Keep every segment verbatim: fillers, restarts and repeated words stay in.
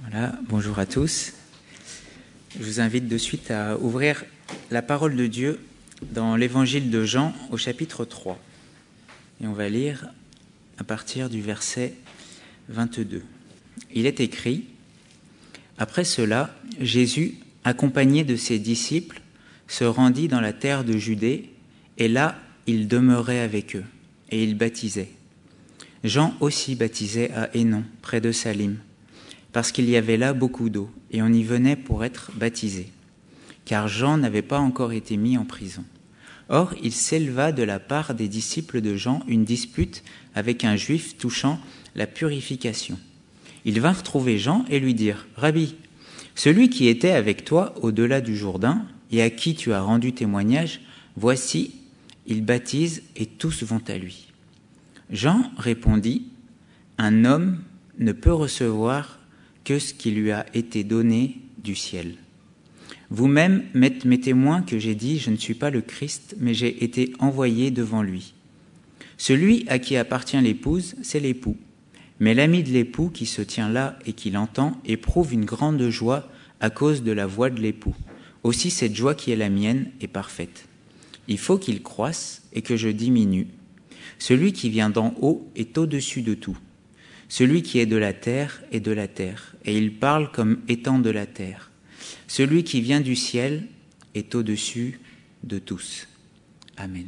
Voilà, bonjour à tous. Je vous invite de suite à ouvrir la parole de Dieu dans l'évangile de Jean au chapitre trois. Et on va lire à partir du verset vingt-deux. Il est écrit : « Après cela, Jésus, accompagné de ses disciples, se rendit dans la terre de Judée, et là, il demeurait avec eux, et il baptisait. Jean aussi baptisait à Hénon, près de Salim, parce qu'il y avait là beaucoup d'eau, et on y venait pour être baptisé, car Jean n'avait pas encore été mis en prison. Or, il s'éleva de la part des disciples de Jean une dispute avec un juif touchant la purification. Ils vinrent trouver Jean et lui dirent : « Rabbi, celui qui était avec toi au-delà du Jourdain, et à qui tu as rendu témoignage, voici, il baptise et tous vont à lui. » Jean répondit : « Un homme ne peut recevoir que ce qui lui a été donné du ciel. Vous-même m'êtes mes témoins que j'ai dit, je ne suis pas le Christ, mais j'ai été envoyé devant lui. Celui à qui appartient l'épouse, c'est l'époux. Mais l'ami de l'époux qui se tient là et qui l'entend éprouve une grande joie à cause de la voix de l'époux. Aussi cette joie qui est la mienne est parfaite. Il faut qu'il croisse et que je diminue. Celui qui vient d'en haut est au-dessus de tout. Celui qui est de la terre est de la terre, et il parle comme étant de la terre. Celui qui vient du ciel est au-dessus de tous. » Amen.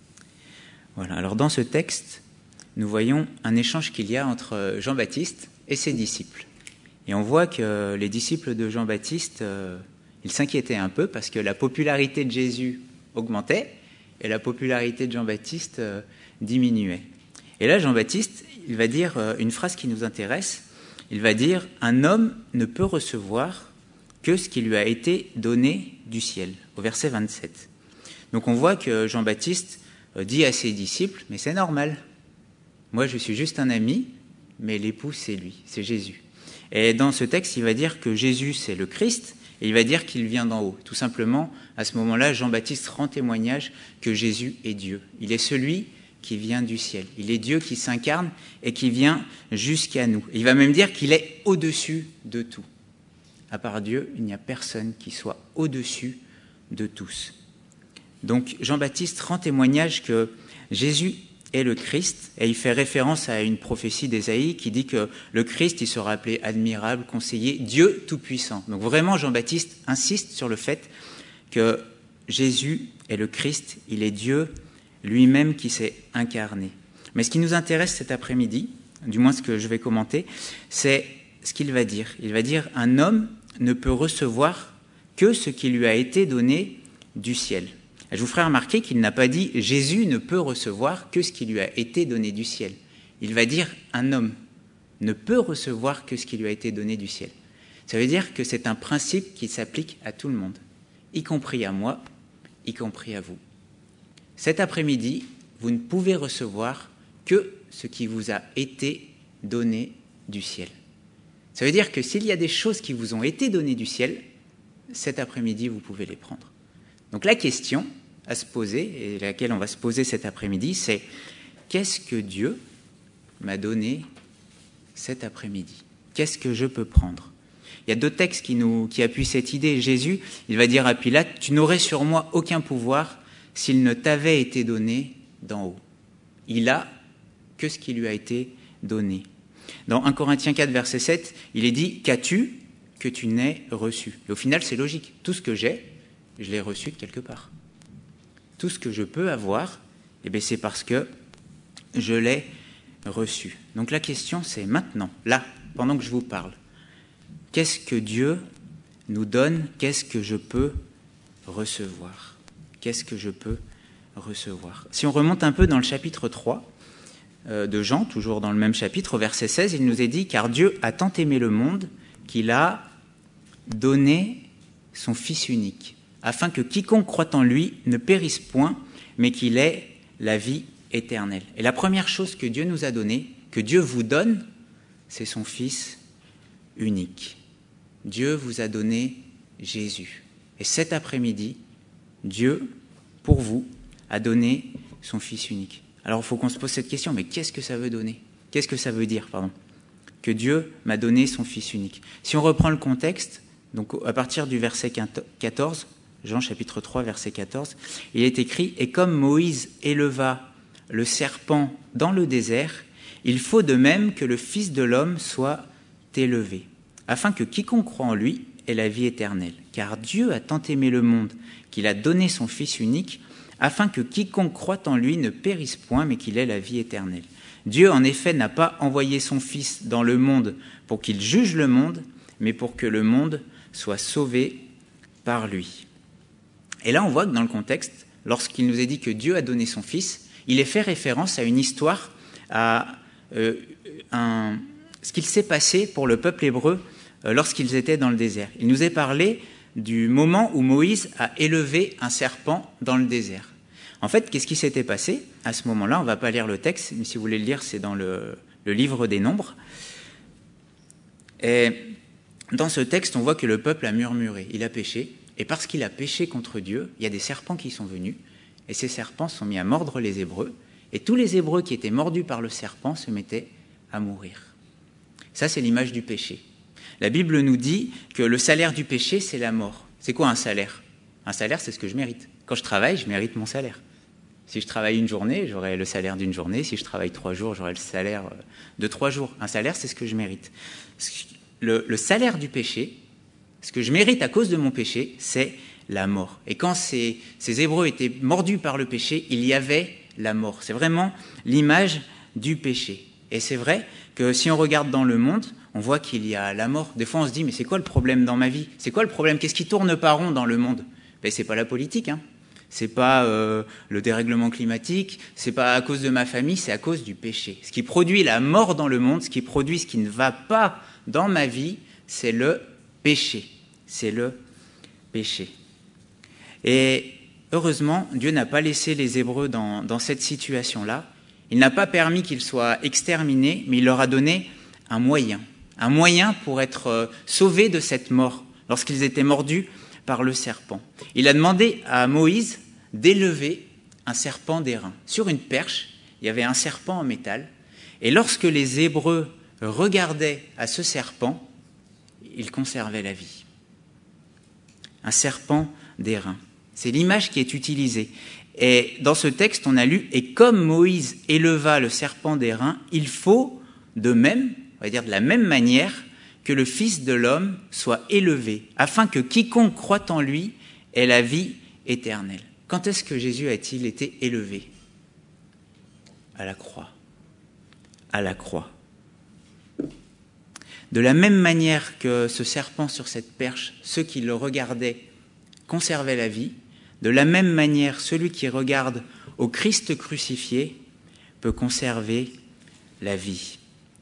Voilà, alors dans ce texte, nous voyons un échange qu'il y a entre Jean-Baptiste et ses disciples. Et on voit que les disciples de Jean-Baptiste, euh, ils s'inquiétaient un peu parce que la popularité de Jésus augmentait et la popularité de Jean-Baptiste euh, diminuait. Et là, Jean-Baptiste, il va dire une phrase qui nous intéresse. Il va dire « Un homme ne peut recevoir que ce qui lui a été donné du ciel », au verset vingt-sept. Donc on voit que Jean-Baptiste dit à ses disciples « Mais c'est normal, moi je suis juste un ami, mais l'époux c'est lui, c'est Jésus. » Et dans ce texte, il va dire que Jésus c'est le Christ, et il va dire qu'il vient d'en haut. Tout simplement, à ce moment-là, Jean-Baptiste rend témoignage que Jésus est Dieu. Il est celui qui vient du ciel. Il est Dieu qui s'incarne et qui vient jusqu'à nous. Il va même dire qu'il est au-dessus de tout. À part Dieu, il n'y a personne qui soit au-dessus de tous. Donc Jean-Baptiste rend témoignage que Jésus est le Christ, et il fait référence à une prophétie d'Ésaïe qui dit que le Christ, il sera appelé admirable, conseiller, Dieu tout-puissant. Donc vraiment, Jean-Baptiste insiste sur le fait que Jésus est le Christ, il est Dieu lui-même qui s'est incarné. Mais ce qui nous intéresse cet après-midi, du moins ce que je vais commenter, c'est ce qu'il va dire. Il va dire « Un homme ne peut recevoir que ce qui lui a été donné du ciel ». Je vous ferai remarquer qu'il n'a pas dit « Jésus ne peut recevoir que ce qui lui a été donné du ciel ». Il va dire « Un homme ne peut recevoir que ce qui lui a été donné du ciel ». Ça veut dire que c'est un principe qui s'applique à tout le monde, y compris à moi, y compris à vous. Cet après-midi, vous ne pouvez recevoir que ce qui vous a été donné du ciel. Ça veut dire que s'il y a des choses qui vous ont été données du ciel, cet après-midi, vous pouvez les prendre. Donc la question à se poser, et laquelle on va se poser cet après-midi, c'est qu'est-ce que Dieu m'a donné cet après-midi ? Qu'est-ce que je peux prendre ? Il y a deux textes qui, nous, qui appuient cette idée. Jésus, il va dire à Pilate, « Tu n'aurais sur moi aucun pouvoir s'il ne t'avait été donné d'en haut. » Il a que ce qui lui a été donné. Dans un Corinthiens quatre, verset sept, il est dit « Qu'as-tu que tu n'aies reçu ?» Et au final, c'est logique. Tout ce que j'ai, je l'ai reçu de quelque part. Tout ce que je peux avoir, eh bien, c'est parce que je l'ai reçu. Donc la question, c'est maintenant, là, pendant que je vous parle, qu'est-ce que Dieu nous donne ? Qu'est-ce que je peux recevoir ? Qu'est-ce que je peux recevoir ? Si on remonte un peu dans le chapitre trois euh, de Jean, toujours dans le même chapitre, au verset seize, il nous est dit « Car Dieu a tant aimé le monde qu'il a donné son Fils unique, afin que quiconque croit en lui ne périsse point, mais qu'il ait la vie éternelle. » Et la première chose que Dieu nous a donnée, que Dieu vous donne, c'est son Fils unique. Dieu vous a donné Jésus. Et cet après-midi, Dieu, pour vous, a donné son Fils unique. Alors il faut qu'on se pose cette question, mais qu'est-ce que ça veut donner ? Qu'est-ce que ça veut dire, pardon ? que Dieu m'a donné son Fils unique. Si on reprend le contexte, donc à partir du verset quatorze, Jean chapitre trois, verset quatorze, il est écrit « Et comme Moïse éleva le serpent dans le désert, il faut de même que le Fils de l'homme soit élevé, afin que quiconque croit en lui ait la vie éternelle. Car Dieu a tant aimé le monde qu'il a donné son Fils unique, afin que quiconque croit en lui ne périsse point, mais qu'il ait la vie éternelle. Dieu, en effet, n'a pas envoyé son Fils dans le monde pour qu'il juge le monde, mais pour que le monde soit sauvé par lui. » Et là, on voit que dans le contexte, lorsqu'il nous est dit que Dieu a donné son Fils, il est fait référence à une histoire, à euh, un, ce qu'il s'est passé pour le peuple hébreu euh, lorsqu'ils étaient dans le désert. Il nous est parlé du moment où Moïse a élevé un serpent dans le désert. En fait, qu'est-ce qui s'était passé à ce moment-là? On ne va pas lire le texte, mais si vous voulez le lire, c'est dans le, le livre des Nombres. Et dans ce texte, on voit que le peuple a murmuré, il a péché, et parce qu'il a péché contre Dieu, il y a des serpents qui sont venus, et ces serpents sont mis à mordre les Hébreux, et tous les Hébreux qui étaient mordus par le serpent se mettaient à mourir. Ça, c'est l'image du péché. La Bible nous dit que le salaire du péché, c'est la mort. C'est quoi un salaire? Un salaire, c'est ce que je mérite. Quand je travaille, je mérite mon salaire. Si je travaille une journée, j'aurai le salaire d'une journée. Si je travaille trois jours, j'aurai le salaire de trois jours. Un salaire, c'est ce que je mérite. Le, le salaire du péché, ce que je mérite à cause de mon péché, c'est la mort. Et quand ces, ces Hébreux étaient mordus par le péché, il y avait la mort. C'est vraiment l'image du péché. Et c'est vrai que si on regarde dans le monde, on voit qu'il y a la mort. Des fois, on se dit, mais c'est quoi le problème dans ma vie? C'est quoi le problème? Qu'est-ce qui tourne pas rond dans le monde? Ben, c'est pas la politique, hein. C'est pas euh, le dérèglement climatique, c'est pas à cause de ma famille, c'est à cause du péché. Ce qui produit la mort dans le monde, ce qui produit ce qui ne va pas dans ma vie, c'est le péché. C'est le péché. Et heureusement, Dieu n'a pas laissé les Hébreux dans, dans cette situation-là. Il n'a pas permis qu'ils soient exterminés, mais il leur a donné un moyen. Un moyen pour être sauvés de cette mort, lorsqu'ils étaient mordus par le serpent. Il a demandé à Moïse d'élever un serpent d'airain. Sur une perche, il y avait un serpent en métal. Et lorsque les Hébreux regardaient à ce serpent, ils conservaient la vie. Un serpent d'airain. C'est l'image qui est utilisée. Et dans ce texte, on a lu « Et comme Moïse éleva le serpent d'airain, il faut de même, on va dire de la même manière, que le Fils de l'homme soit élevé, afin que quiconque croit en lui ait la vie éternelle. » Quand est-ce que Jésus a-t-il été élevé? À la croix. À la croix. De la même manière que ce serpent sur cette perche, ceux qui le regardaient conservaient la vie, de la même manière, celui qui regarde au Christ crucifié peut conserver la vie.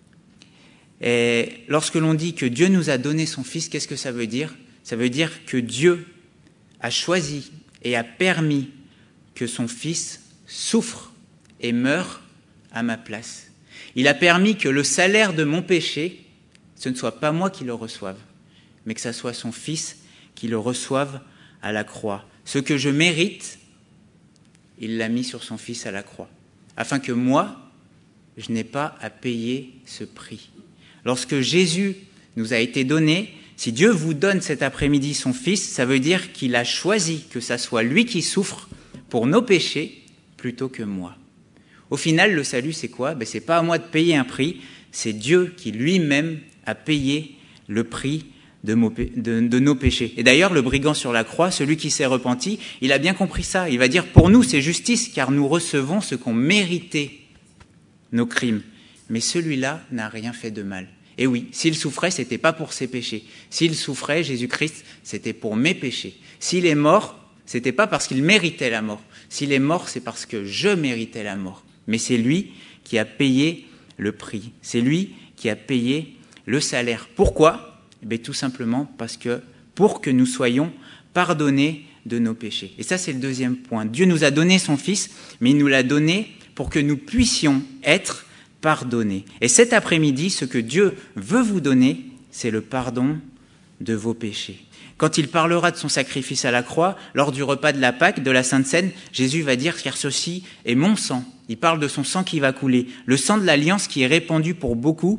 Et lorsque l'on dit que Dieu nous a donné son Fils, qu'est-ce que ça veut dire? Ça veut dire que Dieu a choisi et a permis que son Fils souffre et meure à ma place. Il a permis que le salaire de mon péché, ce ne soit pas moi qui le reçoive, mais que ce soit son Fils qui le reçoive à la croix. Ce que je mérite, il l'a mis sur son Fils à la croix, afin que moi, je n'ai pas à payer ce prix. Lorsque Jésus nous a été donné, si Dieu vous donne cet après-midi son Fils, ça veut dire qu'il a choisi que ça soit lui qui souffre pour nos péchés plutôt que moi. Au final, le salut, c'est quoi? Ben, c'est pas à moi de payer un prix, c'est Dieu qui lui-même a payé le prix de, de, de nos péchés. Et d'ailleurs, le brigand sur la croix, celui qui s'est repenti, il a bien compris ça. Il va dire, pour nous, c'est justice, car nous recevons ce qu'ont mérité nos crimes. Mais celui-là n'a rien fait de mal. Et oui, s'il souffrait, c'était pas pour ses péchés. S'il souffrait, Jésus-Christ, c'était pour mes péchés. S'il est mort, c'était pas parce qu'il méritait la mort. S'il est mort, c'est parce que je méritais la mort. Mais c'est lui qui a payé le prix. C'est lui qui a payé le salaire. Pourquoi? Eh bien, tout simplement parce que pour que nous soyons pardonnés de nos péchés. Et ça, c'est le deuxième point. Dieu nous a donné son Fils, mais il nous l'a donné pour que nous puissions être pardonnés. Et cet après-midi, ce que Dieu veut vous donner, c'est le pardon de vos péchés. Quand il parlera de son sacrifice à la croix, lors du repas de la Pâque, de la Sainte Seine, Jésus va dire « Car ceci est mon sang ». Il parle de son sang qui va couler, le sang de l'alliance qui est répandu pour beaucoup,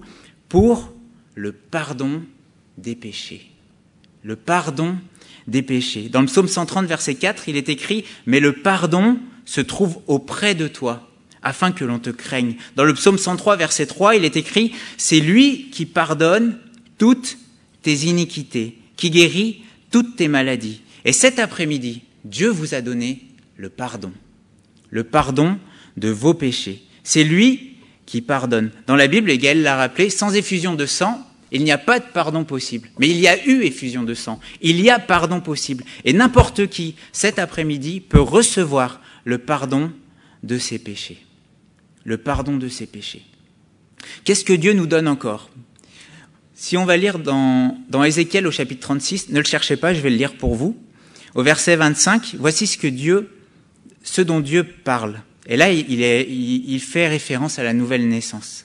pour le pardon des péchés. Le pardon des péchés. Dans le psaume cent trente, verset quatre, il est écrit « Mais le pardon se trouve auprès de toi, afin que l'on te craigne. » Dans le psaume cent trois, verset trois, il est écrit « C'est lui qui pardonne toutes tes iniquités, qui guérit toutes tes maladies. » Et cet après-midi, Dieu vous a donné le pardon. Le pardon de vos péchés. C'est lui qui pardonne. Dans la Bible, et Gaël l'a rappelé, sans effusion de sang, il n'y a pas de pardon possible. Mais il y a eu effusion de sang. Il y a pardon possible. Et n'importe qui, cet après-midi, peut recevoir le pardon de ses péchés. Le pardon de ses péchés. Qu'est-ce que Dieu nous donne encore ? Si on va lire dans, dans Ézéchiel au chapitre trente-six, ne le cherchez pas, je vais le lire pour vous. Au verset vingt-cinq, voici ce que Dieu, ce dont Dieu parle. Et là, il, est, il, il fait référence à la nouvelle naissance.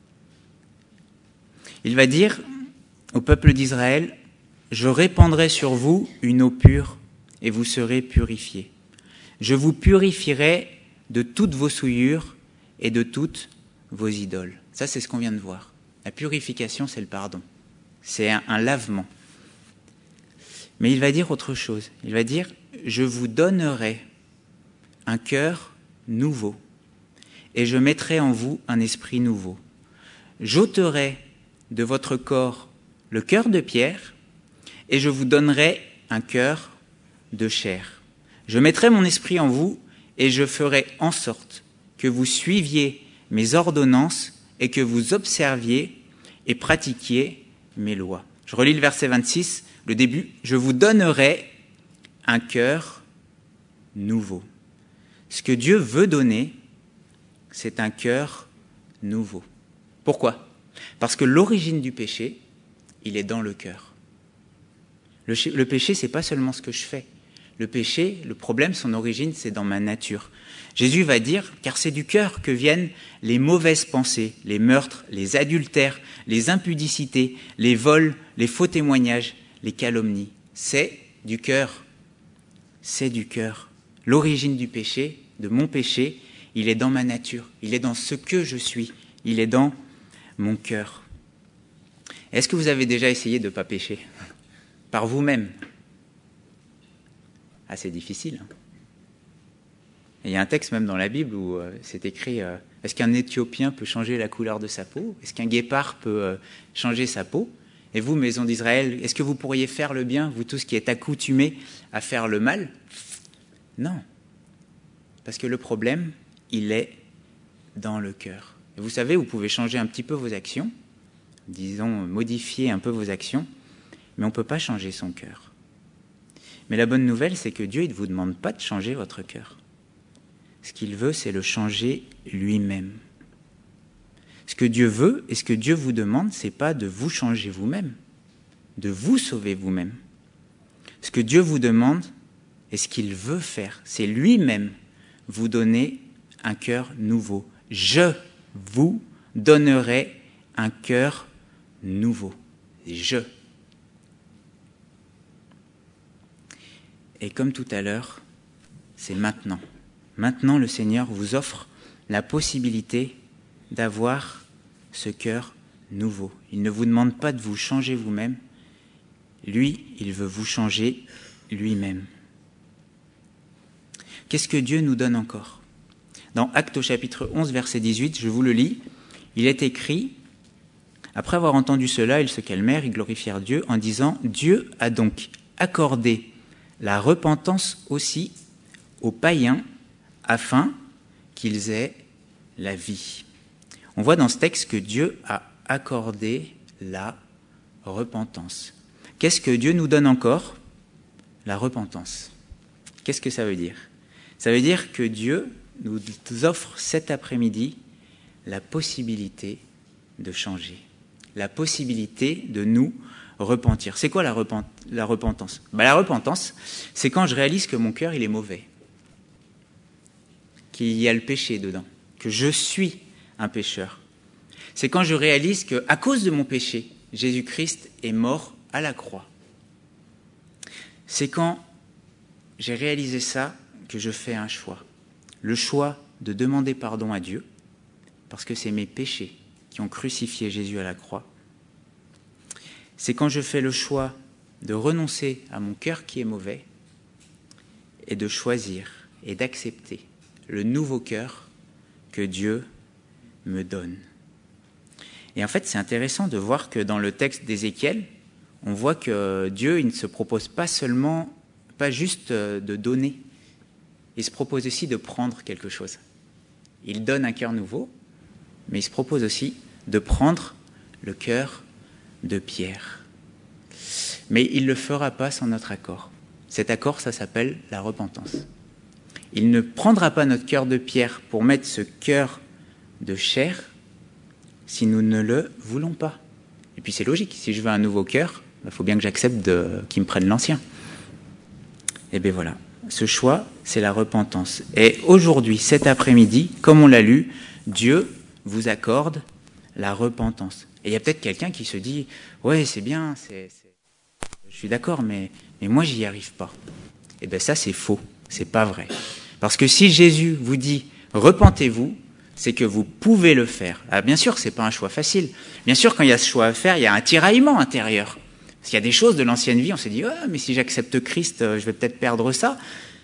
Il va dire au peuple d'Israël, « Je répandrai sur vous une eau pure et vous serez purifiés. Je vous purifierai de toutes vos souillures et de toutes vos idoles. » Ça, c'est ce qu'on vient de voir. La purification, c'est le pardon. C'est un, un lavement. Mais il va dire autre chose. Il va dire, « Je vous donnerai un cœur nouveau et je mettrai en vous un esprit nouveau. J'ôterai de votre corps le cœur de pierre, et je vous donnerai un cœur de chair. Je mettrai mon esprit en vous, et je ferai en sorte que vous suiviez mes ordonnances et que vous observiez et pratiquiez mes lois. » Je relis le verset vingt-six, le début. « Je vous donnerai un cœur nouveau. » Ce que Dieu veut donner, c'est un cœur nouveau. Pourquoi ? Parce que l'origine du péché, il est dans le cœur. Le, le péché, c'est pas seulement ce que je fais. Le péché, le problème, son origine, c'est dans ma nature. Jésus va dire, car c'est du cœur que viennent les mauvaises pensées, les meurtres, les adultères, les impudicités, les vols, les faux témoignages, les calomnies. C'est du cœur. C'est du cœur. L'origine du péché, de mon péché, il est dans ma nature. Il est dans ce que je suis. Il est dans mon cœur. Est-ce que vous avez déjà essayé de ne pas pécher par vous-même ? Ah, c'est difficile. Hein. Et il y a un texte même dans la Bible où euh, c'est écrit euh, « Est-ce qu'un Éthiopien peut changer la couleur de sa peau ? Est-ce qu'un guépard peut euh, changer sa peau ? Et vous, maison d'Israël, est-ce que vous pourriez faire le bien, vous tous qui êtes accoutumés à faire le mal ? » Non. Parce que le problème, il est dans le cœur. Et vous savez, vous pouvez changer un petit peu vos actions, disons, modifier un peu vos actions, mais on ne peut pas changer son cœur. Mais la bonne nouvelle, c'est que Dieu, il ne vous demande pas de changer votre cœur. Ce qu'il veut, c'est le changer lui-même. Ce que Dieu veut et ce que Dieu vous demande, ce n'est pas de vous changer vous-même, de vous sauver vous-même. Ce que Dieu vous demande et ce qu'il veut faire, c'est lui-même vous donner un cœur nouveau. Je vous donnerai un cœur nouveau. Je. Et comme tout à l'heure, c'est maintenant. Maintenant, le Seigneur vous offre la possibilité d'avoir ce cœur nouveau. Il ne vous demande pas de vous changer vous-même. Lui, il veut vous changer lui-même. Qu'est-ce que Dieu nous donne encore ? Dans Actes au chapitre onze, verset dix-huit, je vous le lis, il est écrit, « Après avoir entendu cela, ils se calmèrent et glorifièrent Dieu en disant, « Dieu a donc accordé la repentance aussi aux païens afin qu'ils aient la vie. » On voit dans ce texte que Dieu a accordé la repentance. Qu'est-ce que Dieu nous donne encore ? La repentance. Qu'est-ce que ça veut dire ? Ça veut dire que Dieu nous offre cet après-midi la possibilité de changer, la possibilité de nous repentir. C'est quoi la, repent- la repentance ? Ben, la repentance, c'est quand je réalise que mon cœur, il est mauvais, qu'il y a le péché dedans, que je suis un pécheur. C'est quand je réalise qu'à cause de mon péché, Jésus-Christ est mort à la croix. C'est quand j'ai réalisé ça que je fais un choix. Le choix de demander pardon à Dieu, parce que c'est mes péchés qui ont crucifié Jésus à la croix, c'est quand je fais le choix de renoncer à mon cœur qui est mauvais et de choisir et d'accepter le nouveau cœur que Dieu me donne. Et en fait, c'est intéressant de voir que dans le texte d'Ézéchiel, on voit que Dieu, il ne se propose pas seulement, pas juste de donner, il se propose aussi de prendre quelque chose. Il donne un cœur nouveau, mais il se propose aussi de prendre le cœur de pierre. Mais il ne le fera pas sans notre accord. Cet accord, ça s'appelle la repentance. Il ne prendra pas notre cœur de pierre pour mettre ce cœur de chair si nous ne le voulons pas. Et puis c'est logique, si je veux un nouveau cœur, il faut bien que j'accepte de, qu'il me prenne l'ancien. Et bien voilà, ce choix, c'est la repentance. Et aujourd'hui, cet après-midi, comme on l'a lu, Dieu vous accorde la repentance. Et il y a peut-être quelqu'un qui se dit « Ouais, c'est bien, c'est, c'est... je suis d'accord, mais, mais moi, j'y arrive pas. » Et bien ça, c'est faux, c'est pas vrai. Parce que si Jésus vous dit « Repentez-vous », c'est que vous pouvez le faire. Ah, bien sûr, c'est pas un choix facile. Bien sûr, quand il y a ce choix à faire, il y a un tiraillement intérieur. Parce qu'il y a des choses de l'ancienne vie, on s'est dit oh, « mais si j'accepte Christ, je vais peut-être perdre ça. »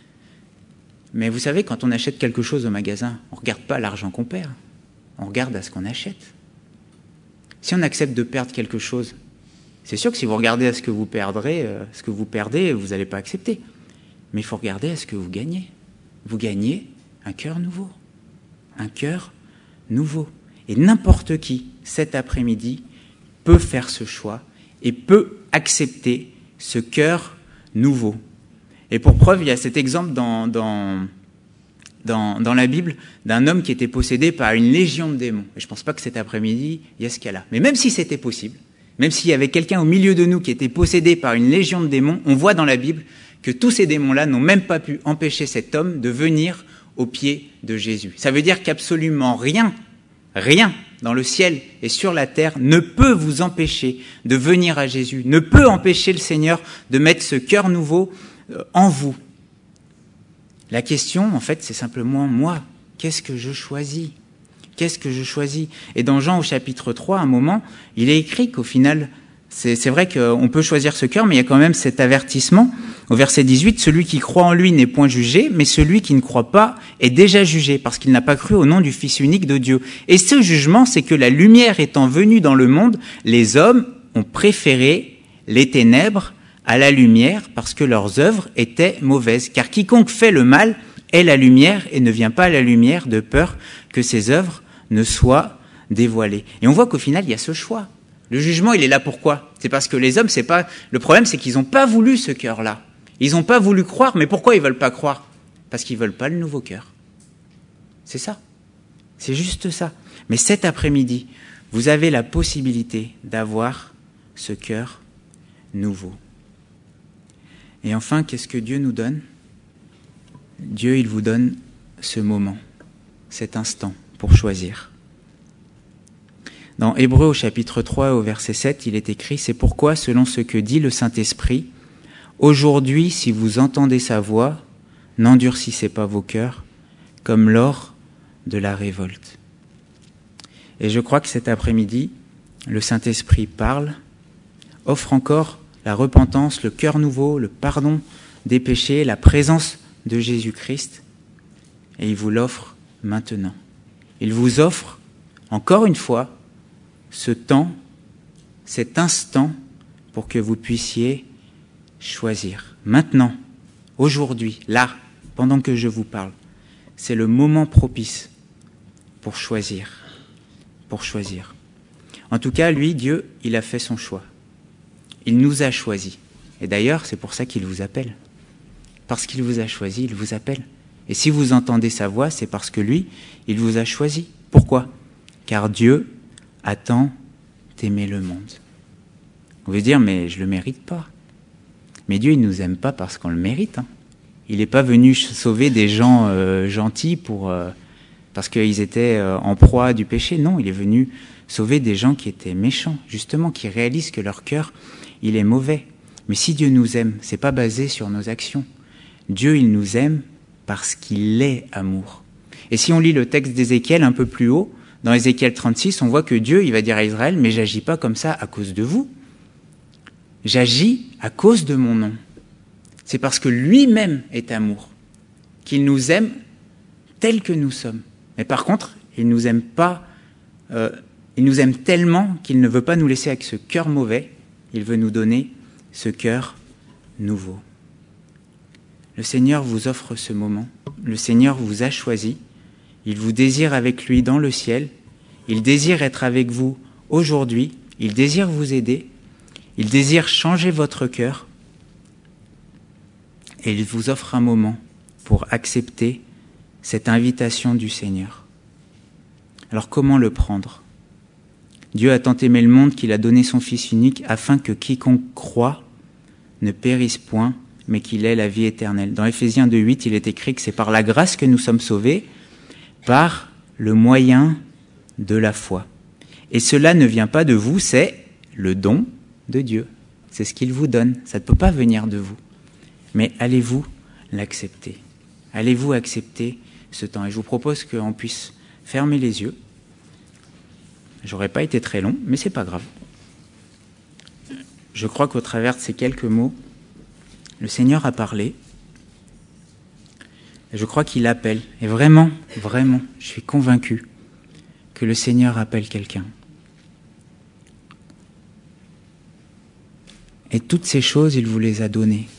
Mais vous savez, quand on achète quelque chose au magasin, on ne regarde pas l'argent qu'on perd, on regarde à ce qu'on achète. Si on accepte de perdre quelque chose, c'est sûr que si vous regardez à ce que vous perdrez, euh, ce que vous perdez, vous n'allez pas accepter. Mais il faut regarder à ce que vous gagnez. Vous gagnez un cœur nouveau. Un cœur nouveau. Et n'importe qui, cet après-midi, peut faire ce choix et peut accepter ce cœur nouveau. Et pour preuve, il y a cet exemple dans, dans, dans, dans la Bible d'un homme qui était possédé par une légion de démons. Et je ne pense pas que cet après-midi, il y a ce cas-là. Mais même si c'était possible, même s'il y avait quelqu'un au milieu de nous qui était possédé par une légion de démons, on voit dans la Bible que tous ces démons-là n'ont même pas pu empêcher cet homme de venir aux pieds de Jésus. Ça veut dire qu'absolument rien, rien dans le ciel et sur la terre ne peut vous empêcher de venir à Jésus, ne peut empêcher le Seigneur de mettre ce cœur nouveau en vous. La question, en fait, c'est simplement moi. Qu'est-ce que je choisis ? Qu'est-ce que je choisis ? Et dans Jean au chapitre trois, à un moment, il est écrit qu'au final, c'est, c'est vrai qu'on peut choisir ce cœur, mais il y a quand même cet avertissement. Au verset dix-huit, celui qui croit en lui n'est point jugé, mais celui qui ne croit pas est déjà jugé, parce qu'il n'a pas cru au nom du Fils unique de Dieu. Et ce jugement, c'est que la lumière étant venue dans le monde, les hommes ont préféré les ténèbres à la lumière, parce que leurs œuvres étaient mauvaises. Car quiconque fait le mal est la lumière et ne vient pas à la lumière de peur que ses œuvres ne soient dévoilées. Et on voit qu'au final, il y a ce choix. Le jugement, il est là pourquoi ? C'est parce que les hommes, c'est pas... Le problème, c'est qu'ils n'ont pas voulu ce cœur-là. Ils n'ont pas voulu croire, mais pourquoi ils ne veulent pas croire ? Parce qu'ils ne veulent pas le nouveau cœur. C'est ça. C'est juste ça. Mais cet après-midi, vous avez la possibilité d'avoir ce cœur nouveau. Et enfin, qu'est-ce que Dieu nous donne ? Dieu, il vous donne ce moment, cet instant pour choisir. Dans Hébreux au chapitre trois, au verset sept, il est écrit « C'est pourquoi, selon ce que dit le Saint-Esprit, aujourd'hui, si vous entendez sa voix, n'endurcissez pas vos cœurs, comme lors de la révolte. » Et je crois que cet après-midi, le Saint-Esprit parle, offre encore la repentance, le cœur nouveau, le pardon des péchés, la présence de Jésus-Christ, et il vous l'offre maintenant. Il vous offre, encore une fois, ce temps, cet instant, pour que vous puissiez choisir. Maintenant, aujourd'hui, là, pendant que je vous parle, c'est le moment propice pour choisir, pour choisir. En tout cas, lui, Dieu, il a fait son choix. Il nous a choisis. Et d'ailleurs, c'est pour ça qu'il vous appelle. Parce qu'il vous a choisi, il vous appelle. Et si vous entendez sa voix, c'est parce que lui, il vous a choisi. Pourquoi ? Car Dieu a tant aimé le monde. Vous allez dire, mais je ne le mérite pas. Mais Dieu, il ne nous aime pas parce qu'on le mérite. Hein. Il n'est pas venu sauver des gens euh, gentils pour, euh, parce qu'ils étaient euh, en proie du péché. Non, il est venu sauver des gens qui étaient méchants, justement, qui réalisent que leur cœur, il est mauvais. Mais si Dieu nous aime, c'est pas basé sur nos actions. Dieu, il nous aime parce qu'il est amour. Et si on lit le texte d'Ézéchiel un peu plus haut, dans Ézéchiel trente-six, on voit que Dieu, il va dire à Israël, mais j'agis pas comme ça à cause de vous. J'agis à cause de mon nom. C'est parce que lui-même est amour, qu'il nous aime tels que nous sommes. Mais par contre, il nous aime pas, euh, il nous aime tellement qu'il ne veut pas nous laisser avec ce cœur mauvais. Il veut nous donner ce cœur nouveau. Le Seigneur vous offre ce moment. Le Seigneur vous a choisi. Il vous désire avec lui dans le ciel. Il désire être avec vous aujourd'hui. Il désire vous aider. Il désire changer votre cœur. Et il vous offre un moment pour accepter cette invitation du Seigneur. Alors comment le prendre ? Dieu a tant aimé le monde qu'il a donné son Fils unique afin que quiconque croit ne périsse point, mais qu'il ait la vie éternelle. Dans Éphésiens deux huit, il est écrit que c'est par la grâce que nous sommes sauvés, par le moyen de la foi. Et cela ne vient pas de vous, c'est le don de Dieu. C'est ce qu'il vous donne. Ça ne peut pas venir de vous. Mais allez-vous l'accepter ? Allez-vous accepter ce temps ? Et je vous propose qu'on puisse fermer les yeux. J'aurais pas été très long, mais c'est pas grave. Je crois qu'au travers de ces quelques mots, le Seigneur a parlé. Et je crois qu'il appelle. Et vraiment, vraiment, je suis convaincu que le Seigneur appelle quelqu'un. Et toutes ces choses, il vous les a données.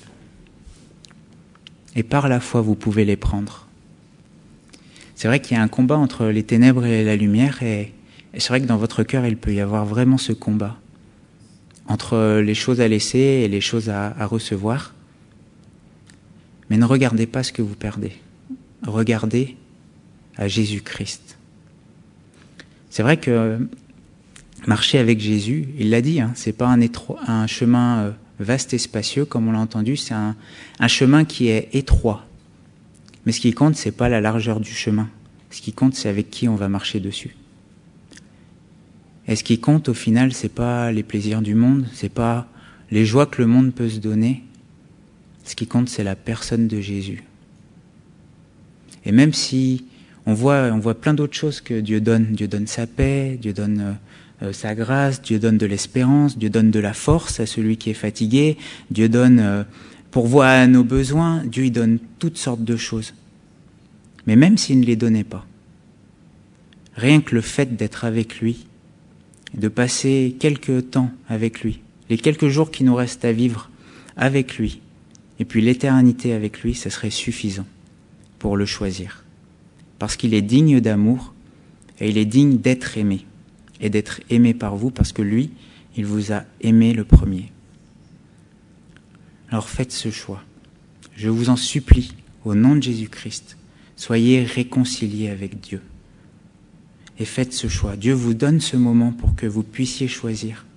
Et par la foi, vous pouvez les prendre. C'est vrai qu'il y a un combat entre les ténèbres et la lumière, et, et c'est vrai que dans votre cœur, il peut y avoir vraiment ce combat entre les choses à laisser et les choses à, à recevoir. Mais ne regardez pas ce que vous perdez. Regardez à Jésus-Christ. C'est vrai que marcher avec Jésus, il l'a dit, hein, c'est pas un, étro- un chemin euh, vaste et spacieux, comme on l'a entendu, c'est un, un chemin qui est étroit. Mais ce qui compte, c'est pas la largeur du chemin. Ce qui compte, c'est avec qui on va marcher dessus. Et ce qui compte, au final, c'est pas les plaisirs du monde, c'est pas les joies que le monde peut se donner. Ce qui compte, c'est la personne de Jésus. Et même si on voit, on voit plein d'autres choses que Dieu donne, Dieu donne sa paix, Dieu donne euh, sa grâce, Dieu donne de l'espérance, Dieu donne de la force à celui qui est fatigué, Dieu donne euh, pourvoit à nos besoins, Dieu il donne toutes sortes de choses. Mais même s'il ne les donnait pas, rien que le fait d'être avec lui, de passer quelques temps avec lui, les quelques jours qui nous restent à vivre avec lui, et puis l'éternité avec lui, ça serait suffisant pour le choisir. Parce qu'il est digne d'amour, et il est digne d'être aimé, et d'être aimé par vous, parce que lui, il vous a aimé le premier. Alors faites ce choix. Je vous en supplie, au nom de Jésus-Christ, soyez réconciliés avec Dieu. Et faites ce choix. Dieu vous donne ce moment pour que vous puissiez choisir